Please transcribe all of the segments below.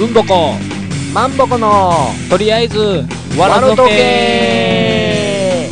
うんぼこまんぼこのとりあえずわらとわらとけけ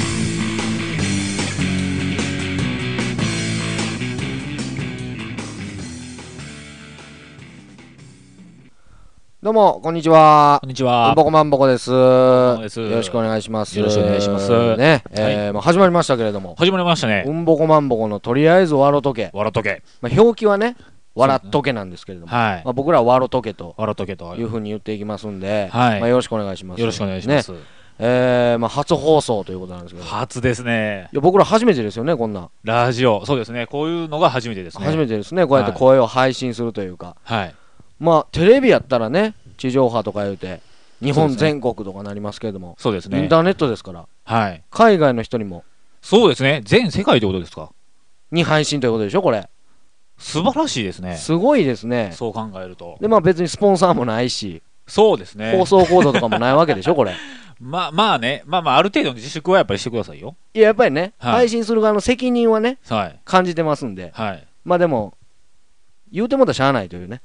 どうもこんにちは。 こんにちは。 うんぼこまんぼこです。 こですよろしくお願いします。 よろしくお願いしますね、 はいまあ始まりましたけれども、 始まりましたね。 うんぼこまんぼこのとりあえずわらとけ、 わらとけ。 まあ、表記はねわらとけなんですけれども、 はい。 まあ、僕らはわろとけとわらとけというふうに言っていきますんで、 はいまあ、よろしくお願いします。 よろしくお願いします。 ね、まあ、初放送ということなんですけど、い初ですね。 や僕ら初めてですよね、こんな。 ラジオ、そうですね。こういうのが初めてですね。 初めてですね、こうやって声を配信するというか、 はい。 まあテレビやったらね、地上波とか言うて日本全国とかなりますけれども、 そうですね。 インターネットですから、 はい。 海外の人にもそうですね。全世界ってことですか。 に配信ということでしょ、これ。 素晴らしいですね。 すごいですね。 そう考えると。 でまあ別にスポンサーもないし、 そうですね。 放送コードとかもないわけでしょ、これ。 まあね。まあある程度の自粛はやっぱりしてくださいよ。 いややっぱりね、 はい配信する側の責任はねはい。 感じてますんで、 はい。 まあでも言うてもたらしゃあないというね。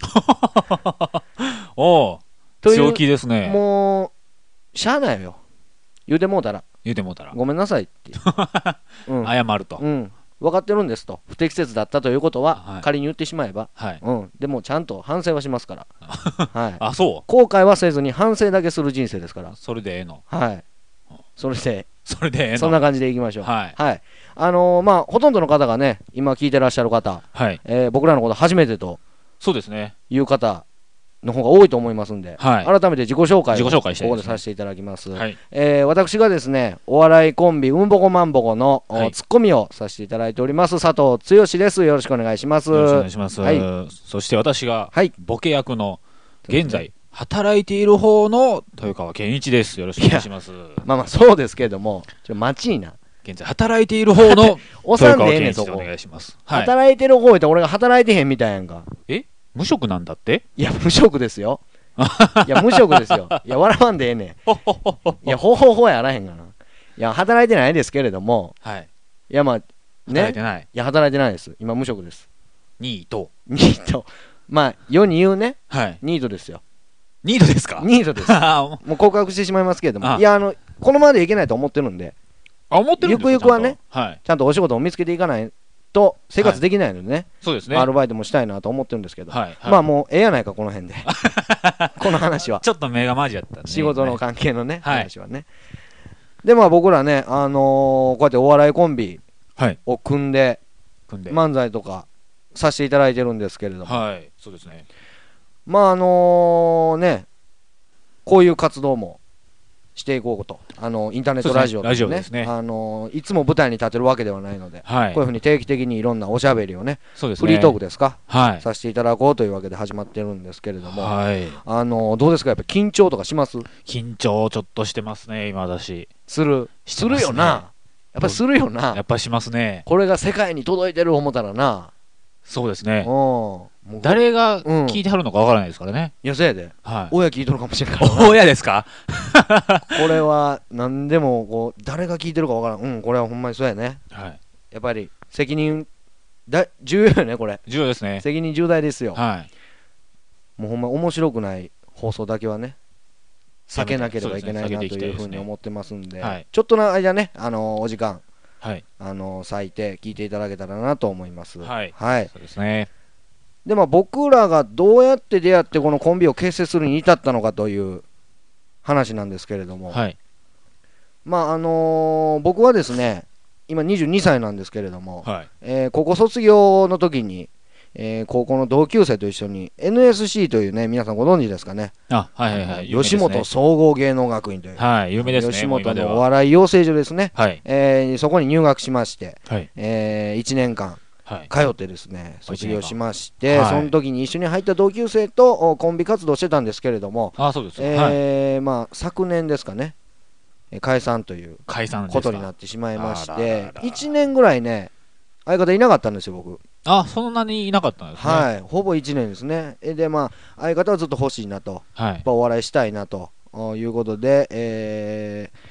おお。 という強気ですね。 もうしゃあないよ。言うてもうたら言うてもうたら。 ごめんなさいって。うん謝ると。 うん、分かってるんですと、不適切だったということは、 はい仮に言ってしまえば、 はい。 でもちゃんと反省はしますから、はい、 あ、そ後悔はせずに反省だけする人生ですからう。、それでええの。 はい、それで、 それでええの。 そんな感じでいきましょう。 はい。 まあ、ほとんどの方がね、今聞いてらっしゃる方、 はい。 僕らのこと初めてとそうですね。 いう方の方が多いと思いますんで、 はい。 改めて自己紹介を自己紹介したいこですねこでさせていただきます。 はい。 私がですね、お笑いコンビうんぼこまんぼこの、 はいツッコミをさせていただいております佐藤剛です。よろしくお願いします。 よろしくお願いします。 はいそして私がはい、 ボケ役の現在働いている方の豊川健一です。よろしくお願いします。 まあまあそうですけども、待ちいな。 現在働いている方のおさんでええね豊川健んそこ。 一でお願いします。はい。 働いてる方言って俺が働いてへんみたいやんか。 無職なんだって？ いや無職ですよ。いや無職ですよ。いや笑わんでええねん。いやほほやあらへんがな。いや働いてないですけれども、 はい。 いやまあね、 働いてない。 いや働いてないです。今無職です。 ニート。 ニート、まあ世に言うね、 はい。 ニートですよ。 ニートですか？ ニートです。 あ、 もう告白してしまいますけれども、 あいやこのままでいけないと思ってるんで、 思ってるんですか？ ゆくゆくはねちゃんと。はい。 ちゃんとお仕事を見つけていかないと生活できないのでね、 そうですね。 アルバイトもしたいなと思ってるんですけど、 はい。 まあもうええやないかこの辺でこの話はちょっと目がマジやったね。 仕事の関係のね、 はい話はね。でまあ僕らね、こうやってお笑いコンビはい。 を組んで組んで。 漫才とかさせていただいてるんですけれども、 はい。そうですね。 まあね、こういう活動もしていこうと、インターネットラジオとかそうですねラジオですねいつも舞台に立てるわけではないので、 はい。 こういうふうに定期的にいろんなおしゃべりをね、 そうですね。 フリートークですか、 はい。 させていただこうというわけで始まってるんですけれども、 はい。 どうですか、やっぱ緊張とかします緊張ちょっとしてますね、今だし。 するしてますねよな、やっぱりするよな、 やっぱしますね。 これが世界に届いてる思ったらな、 そうですね。 もう誰が聞いてはるのかわからないですからね。 いやせやで、 はい。 親聞いとるかもしれんからな親ですか？ これは何でもこう誰が聞いてるかわからん、これはほんまにそうやね、 はい。 やっぱり責任重要よね、これ重要ですね。 責任重大ですよ、 はい。 もうほんま面白くない放送だけはね避けなければいけないなというふうに思ってますんで、 はい。 ちょっとの間ね、お時間はい。 割いて聞いていただけたらなと思います。 はい。 はい。 そうですね。 でまあ僕らがどうやって出会ってこのコンビを結成するに至ったのかという話なんですけれども、 はい。 まあ僕はですね今22歳なんですけれども、 はい。 高校卒業の時に、高校の同級生と一緒に NSC というね、皆さんご存知ですかね、 あ、はいはいはい。 吉本総合芸能学院という、 はい。有名ですね。 吉本もう今ではのお笑い養成所ですね、 はい。 そこに入学しまして、 はい。 1年間はい。 通ってですね卒業しまして、 はいその時に一緒に入った同級生とコンビ活動してたんですけれども、 あ、そうです。はい。 まあ昨年ですかね、解散という解散ですか？ ことになってしまいましあらて、 らら 1年ぐらいね相方いなかったんですよ僕。 あ、そんなにいなかったんですね。 はい、ほぼ1年ですね。でまあ相方はずっと欲しいなと、 はい。 やっぱお笑いしたいなということで、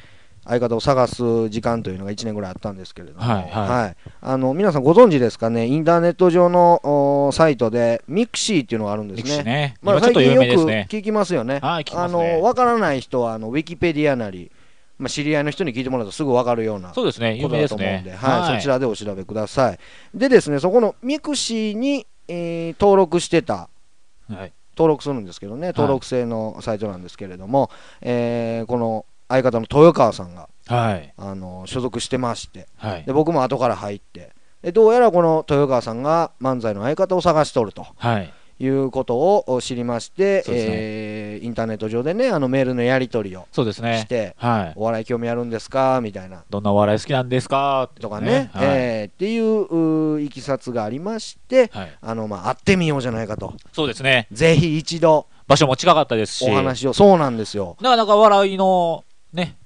相方を探す時間というのが1年ぐらいあったんですけれども、 はいはい皆さんご存知ですかね、インターネット上のサイトでミクシーっていうのがあるんですミクシーね。 ね。 まあ、 今ちょっと有名です最ね。 近よく聞きますよね。 はい、聞きますね。 わからない人はウィキペディアなり、まあ、知り合いの人に聞いてもらうとすぐわかるようなそうですね、有こと名ですだと思うんで、 ね。 はいそちらでお調べください。でですね、そこのミクシーに、登録してた、 はい。 登録するんですけどね、登録制のサイトなんですけれども、この相方の豊川さんが、 はい。 所属してまして、 はい。 で僕も後から入って、でどうやらこの豊川さんが漫才の相方を探しておるとはい。 いうことを知りまして、 そうですねインターネット上でね、メールのやり取りをそうですね。 して、 はい。 お笑い興味あるんですかみたいな。 どんなお笑い好きなんですかとかね、 はい。 っていういきさつがありまして、 はい。 会ってみようじゃないかと。 そうですね。 ぜひ一度場所も近かったですし。 お話を、そうなんですよ。 なかなか笑いの、ね、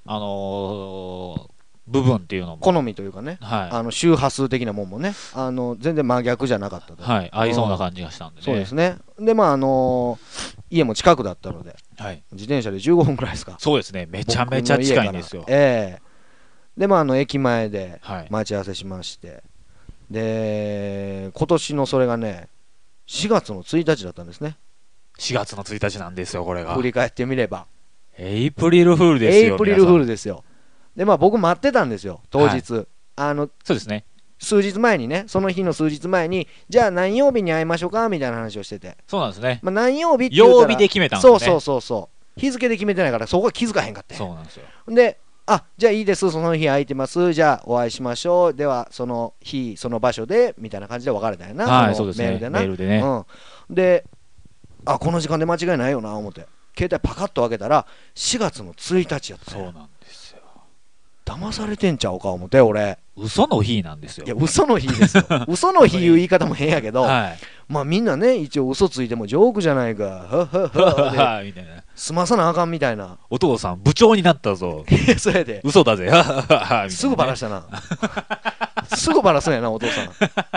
部分っていうのも。 好みというかね、 は周波数的なもんもね、全然真逆じゃなかったと。 はい。合いそうな感じがしたんでね。 そうですね。で、家も近くだったので、 はい。 自転車で15分くらいですか。 そうですね。めちゃめちゃ近いんですよ。 で、駅前ではい。 待ち合わせしまして、で、今年のそれがね、4月の1日だったんですね。 4月の1日なんですよ、これが振。り返ってみれば。 エイプリルフールですよ。 エイプリルフールで。 ですよ。で、僕待ってたんですよ、当日。 そうですね。 数日前にね、その日の数日前に、じゃあ何曜日に会いましょうかみたいな話をしてて。 そうなんですね。 何曜日って言ったら曜日で決めたんですね。 そう。日付で決めてないから、そこは気づかへんかって。 そうなんですよ。 で、じゃあいいです、その日空いてます、じゃあお会いしましょう、ではその日、その場所でみたいな感じで別れたよな、 はい、 そのそうですね。 メールでな。 メールでね。 で、この時間で間違いないよな、思って、携帯パカッと開けたら、4月の1日やったそうね。 なんですよ。 騙されてんちゃうか、思って、俺。 嘘の日なんですよ。 いや、嘘の日ですよ。嘘の日いう言い方も変やけど、 はい。 みんなね、一応嘘ついてもジョークじゃないか、はっはっはではい、みたいな。 済まさなあかんみたいな。 お父さん、部長になったぞ。 それで、 嘘だぜ。ははははみたいなねすぐバラしたな。すぐバラすんやな、お父さん。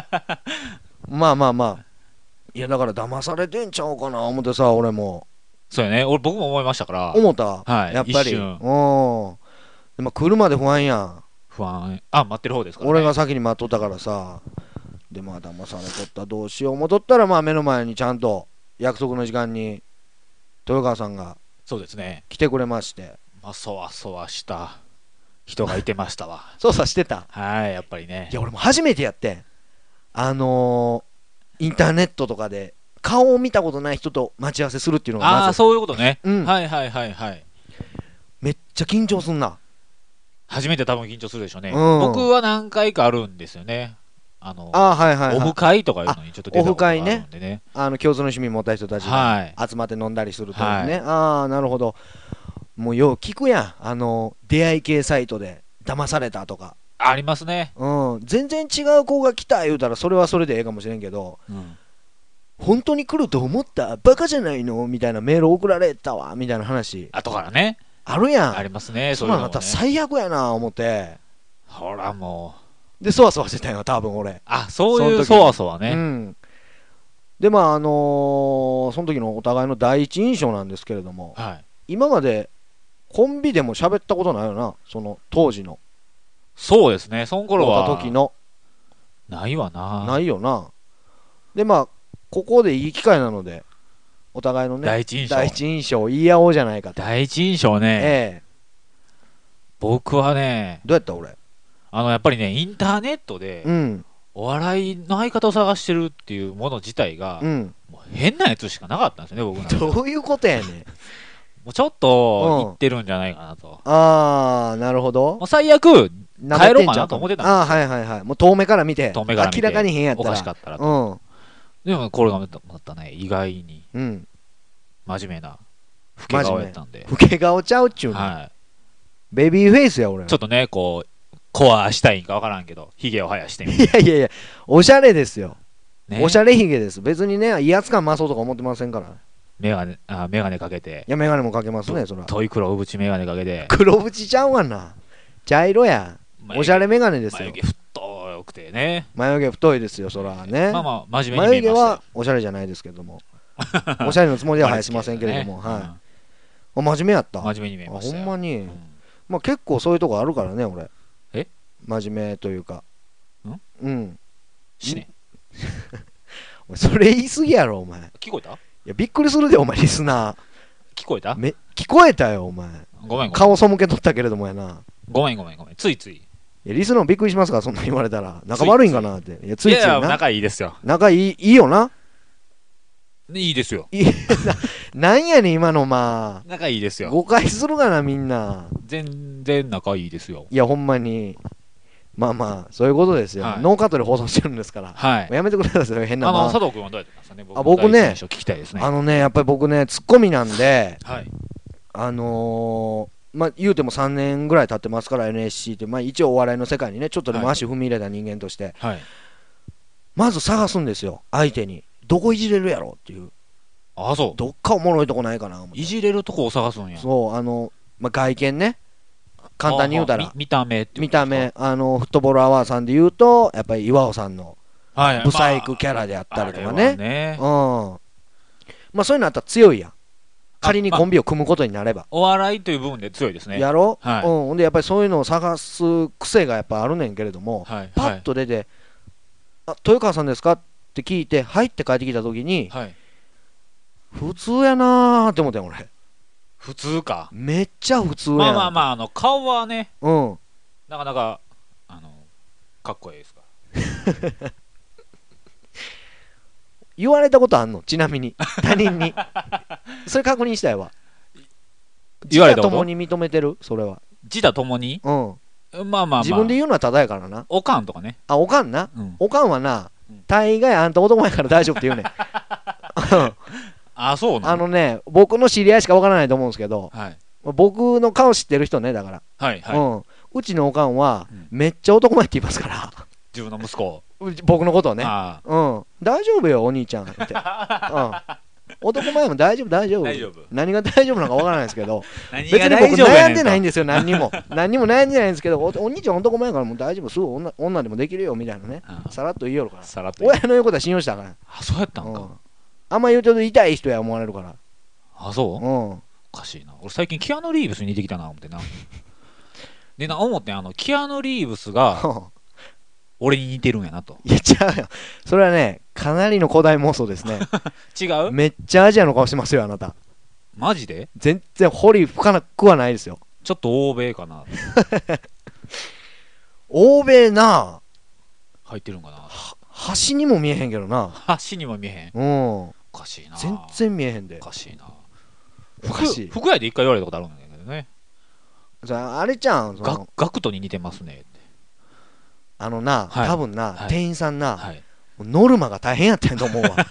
いや、だから騙されてんちゃうかな、思ってさ、俺も。 そうやね。僕も思いましたから。 思った、 はいやっぱり。 一瞬で来るまで不安やん。 不安。待ってる方ですからね。 俺が先に待っとったからさ。で、騙されとった、どうしよう思っとったら、目の前にちゃんと約束の時間に豊川さんがそうですね。 来てくれまして。 そわそわした人がいてましたわ。 操作してた。 はい、やっぱりねい。や、俺も初めてやってん。インターネットとかで顔を見たことない人と待ち合わせするっていうのがまずそういうことね。 うんはいはいはいはい。 めっちゃ緊張すんな。 初めて多分緊張するでしょうね。 うん僕は何回かあるんですよね。 はいはいはい。 オフ会とかいうのにちょっと出たことがあるんでね。 共通の趣味持った人たちが集まって飲んだりするとね。なるほど。もうよう聞くやん。出会い系サイトで騙されたとか。 ありますね。 全然違う子が来た言うたらそれはそれでええかもしれんけど、本当に来ると思ったバカじゃないのみたいなメール送られたわみたいな話後からね。 あるやん。 ありますね。 そうなんだったら最悪やな思って。 ほらもう。で、そわそわしてたよ、多分俺。 そういうそわそわね。 で、その時のお互いの第一印象なんですけれども、今までコンビでも喋ったことないよな、その当時の。 そうですね、その頃は。 時の。 ないわな。 ないよな。で、ここでいい機会なので、お互いのね、 第一印象を言い合おうじゃないかと。 第一印象ね。僕はね、 どうやった俺。 やっぱりね、インターネットで、お笑いの相方を探してるっていうもの自体が、もう変なやつしかなかったんですよね、僕なんか。 どういうことやねん。 もうちょっと言ってるんじゃないかなと。 なるほど。 もう最悪、帰ろうかなと思ってたんですよ。 もう遠目から見て、 明らかに変やったら。 おかしかったらと。でもコロナだったね、意外に。真面目な、老け顔やったんで。 老け顔ちゃうっちゅうの。ベビーフェイスや、俺。 ちょっとね、コアしたいんか分からんけど、ヒゲを生やしてみて。いや、おしゃれですよ。おしゃれヒゲです。別にね、威圧感増そうとか思ってませんから。 メガネかけて。 いや、メガネもかけますね、そら。 遠い黒縁メガネかけて。 黒縁ちゃうわな。茶色や。おしゃれメガネですよ。 眉毛太くてね。 眉毛太いですよ、そらね。 真面目に見えましたよ。 眉毛はおしゃれじゃないですけども。おしゃれのつもりは生やしませんけれども。真面目やった。 真面目に見えましたよ。 ほんまに。 まあ結構そういうとこあるからね俺。 え、 真面目というか。うん。 死ね。 それ言い過ぎやろお前。 聞こえた？いやびっくりするでお前リスナー。 聞こえた？ 聞こえたよお前。 ごめん。 顔背けとったけれどもやな。 ごめん。ついつい。 いやリスナーもびっくりしますからそんな言われたら。仲悪いんかなって。 いやついついな。仲いいですよ。 仲いいよな。 いいですよ。 なんやねん今のまあ。 仲いいですよ。 誤解するがなみんな。 全然仲いいですよ。 いやほんまに。まあまあそういうことですよ、はい、ノーカットで放送してるんですから、 はい、 やめてください変な佐藤君はどうやってますかね。 僕ね聞きたいですね。 やっぱり僕ねツッコミなんで、 はい、 まあ言うても3年ぐらい経ってますから NSC って、まあ、一応お笑いの世界にねちょっとでも足踏み入れた人間として、はい、まず探すんですよ相手にどこいじれるやろっていう。 あ、そう。 どっかおもろいとこないかな思って。 いじれるとこを探すんや。 そうまあ、外見ね簡単に言うたら見た目って見た目フットボールアワーさんで言うとやっぱり岩尾さんのブサイクキャラであったりとかね、まあそういうのあったら強いやん仮にコンビを組むことになれば、 お笑いという部分で強いですね。 やろ、はい、ほんでやっぱりそういうのを探す癖がやっぱあるねんけれども、はい、パッと出て「あ豊川さんですか?」って聞いて「はい」って帰ってきた時に、はい、普通やなーって思ったよ俺。 普通か。 めっちゃ普通やん。 まあ顔はね、なかなかかっこいいですか。 言われたことあんのちなみに他人にそれ確認したいわ。 言われたこと自他ともに認めてるそれは。 自他ともに、まあ自分で言うのはただやからな。 おかんとかね。 あ、おかんな、おかんはな、大概あんた男前から大丈夫って言うねん。 あ、そうなの。僕の知り合いしかわからないと思うんですけど、はい、僕の顔知ってる人ねだから、はいはい、うちのおかんは、めっちゃ男前って言いますから自分の息子僕のことをね、大丈夫よお兄ちゃんって、男前も大丈夫何が大丈夫なのかわからないですけど別に僕悩んでないんですよ何にも悩んでないんですけど お兄ちゃん男前からもう大丈夫すぐ女でもできるよみたいなね、さらっと言いよるから親の言うことは信用したから。 あ、そうやったんか。 あんま言うと痛い人や思われるから。 あ、そう、おかしいな。俺最近キアヌ・リーブスに似てきたな思ってな。で思ってキアヌ・リーブスが俺に似てるんやなと。 いや違うよ、それはねかなりの古代妄想ですね。 違う。 めっちゃアジアの顔してますよあなた。 マジで？ 全然掘り深くはないですよ。 ちょっと欧米かな。 欧米な入ってるんかな。 端にも見えへんけどな。 端にも見えへん。おかしいな。 全然見えへんで。 おかしいな。 服屋で一回言われたことあるんだけどね。 あれちゃんガクトに似てますねって。 多分な、店員さんな、ノルマが大変やったんと思うわ。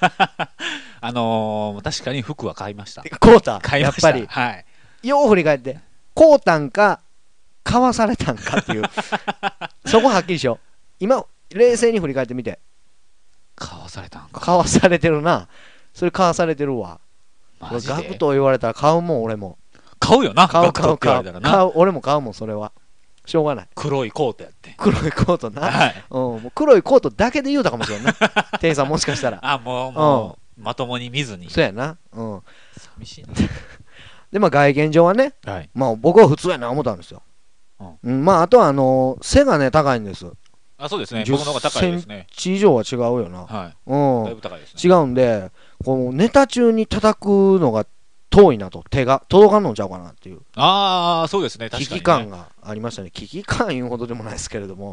確かに服は買いました。 買うた。 買いました。 やっぱり。よう振り返って買うたんか買わされたんかっていうそこはっきりしよう。今冷静に振り返ってみて。 買わされたんか。 買わされてるな。それ買わされてるわ。ガクト言われたら買うもん俺も。 買うよな。 買う俺も買うもんそれは。しょうがない。 黒いコートやって。 黒いコートな。もう黒いコートだけで言うたかもしれんな。店員さんもしかしたら。 もうまともに見ずに。 そうやな。 寂しいな。 で外見上はね、僕は普通やな思ったんですよ。あとは背がね高いんです。 あ、そうですね。僕の方が高いですね。 10センチ以上は違うよな。 だいぶ高いですね。 違うんで、こうネタ中に叩くのが遠いなと、手が届かんのちゃうかなっていう。 ああ、そうですね。確かに危機感がありましたね。危機感いうほどでもないですけれども、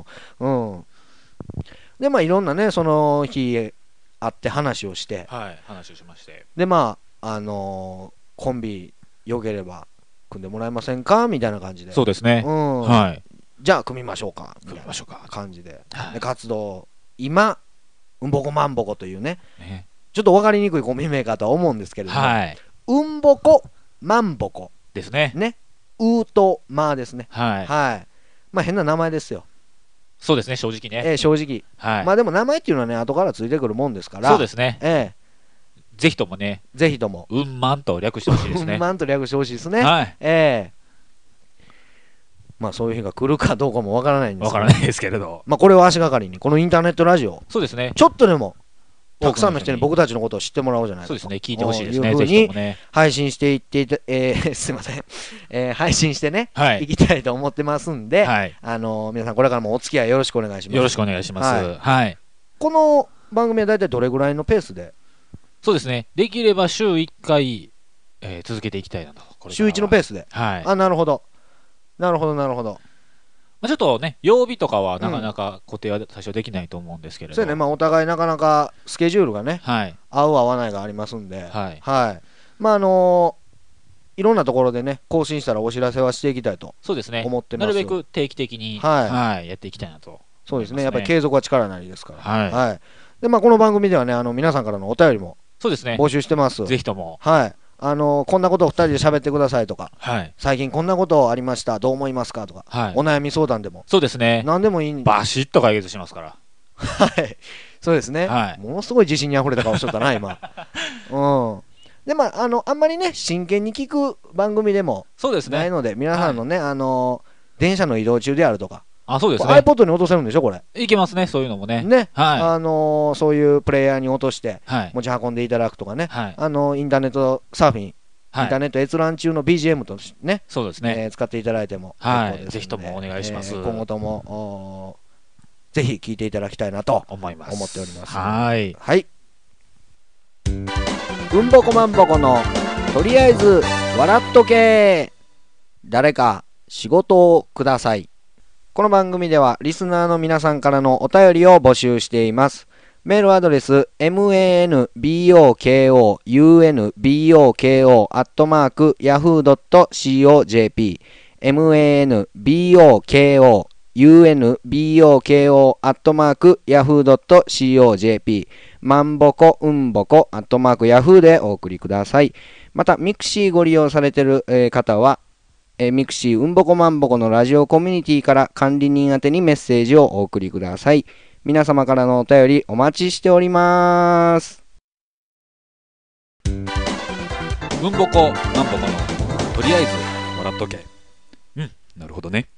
でいろんなねその日会って話をして、 話をしまして、 でコンビよければ組んでもらえませんかみたいな感じで。 そうですね。 じゃあ組みましょうかみたいな感じで、活動今うんぼこまんぼこというね、ちょっと分かりにくいコンビ名かとは思うんですけれども、うんぼこまんぼこですね。 うとまですね。変な名前ですよ。 そうですね、正直ね。 正直。でも名前っていうのはね後からついてくるもんですから。 そうですね。ぜひともね。 ぜひとも。 うんまんと略してほしいですね。 うんまんと略してほしいですね。そういう日が来るかどうかもわからないんですけど。 わからないですけれど。 これを足がかりにこのインターネットラジオ。 そうですね。 ちょっとでもたくさんの人に僕たちのことを知ってもらおうじゃないかと。 そうですね、聞いてほしいですね、 いうふうにぜひともね。 配信していってすいません、配信してね、いきたいと思ってますんで、皆さんこれからもお付き合いよろしくお願いします。 よろしくお願いします。はい。 この番組は大体どれぐらいのペースで？ そうですね、できれば週1回、続けていきたいなと。 週1のペースで。 はい。 あ、なるほど。なるほど、なるほど。 ちょっとね、曜日とかはなかなか固定は最初できないと思うんですけれど。 そうね、お互いなかなかスケジュールがね、合う合わないがありますんで、いろんなところでね、更新したらお知らせはしていきたいと思ってます。 なるべく定期的に、やっていきたいなと。 そうですね、やっぱり継続は力なりですから。で、この番組ではね、皆さんからのお便りも募集してます。 ぜひとも。 こんなことを2人で喋ってくださいとか、最近こんなことありました、どう思いますかとか、お悩み相談でも、 そうですね、 何でもいいんで、 バシッと解決しますから。 そうですね、ものすごい自信にあふれた顔しとったな、今。で、あんまりね、真剣に聞く番組でもないので、皆さんのね、電車の移動中であるとか、 そうですね。 iPod に落とせるんでしょ、これ。 いけますね、そういうのもね。 そういうプレイヤーに落として、持ち運んでいただくとかね、インターネットサーフィン、インターネット閲覧中の BGM としてね、使っていただいても、 ぜひともお願いします。 今後とも、ぜひ聞いていただきたいなと思っております。はい。うんぼこまんぼこの、とりあえず笑っとけ。誰か仕事をください。この番組ではリスナーの皆さんからのお便りを募集しています。メールアドレス manboko.yahoo.co.jp manboko.yahoo.co.jp まんぼこうんぼこ@yahoo でお送りください。またミクシーご利用されている方はミクシーうんぼこまんぼこのラジオコミュニティから管理人宛てにメッセージをお送りください。皆様からのお便りお待ちしております。 うんぼこまんぼこのとりあえず笑っとけ。なるほどね。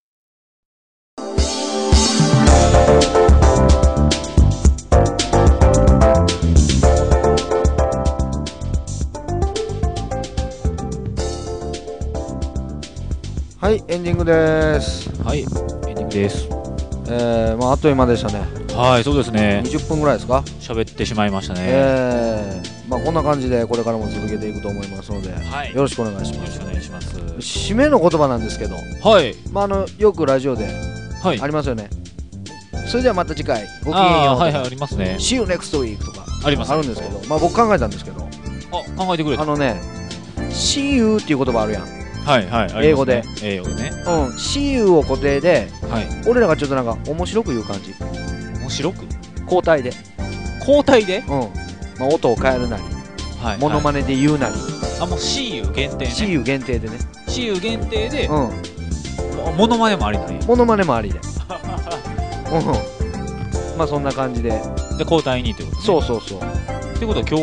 はい、エンディングです。 はい、エンディングです。 あっという間でしたね。 はい、そうですね。 20分ぐらいですか？ 喋ってしまいましたね。 こんな感じでこれからも続けていくと思いますので、よろしくお願いします。 よろしくお願いします。 締めの言葉なんですけど、よくラジオでありますよね。それではまた次回ごきげんようとか、 ありますね。 See you next week とかあるんですけど、僕考えたんですけど、 考えてくれた。 See you っていう言葉あるやん。英語で。See you を固定で、俺らがちょっとなんか面白く言う感じ。 面白く？ 交代で。音を変えるなり、モノマネで言うなり。 もう See you 限定ね。 See you 限定でね。 See you 限定で、モノマネもありだね。 モノマネもありで。そんな感じで。 で、交代にってことね。 そう。 ってことは今日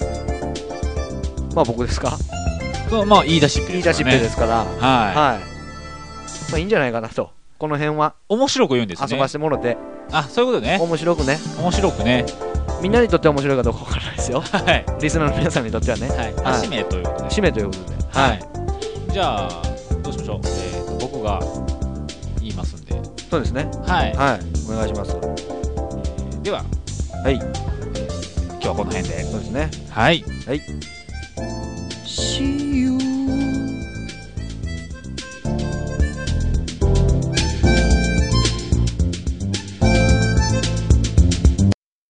は僕ですか？ 言い出しっぺですから。いいんじゃないかなと。この辺は。 面白く言うんですね。 遊ばしてもろて。 そういうことね。 面白くね。みんなにとっては面白いかどうかわからないですよ。リスナーの皆さんにとってはね。 締めということで。 締めということで。 じゃあ、どうしましょう。僕が言いますんで。 そうですね。お願いします。 では、今日はこの辺で。 そうですね。 はい。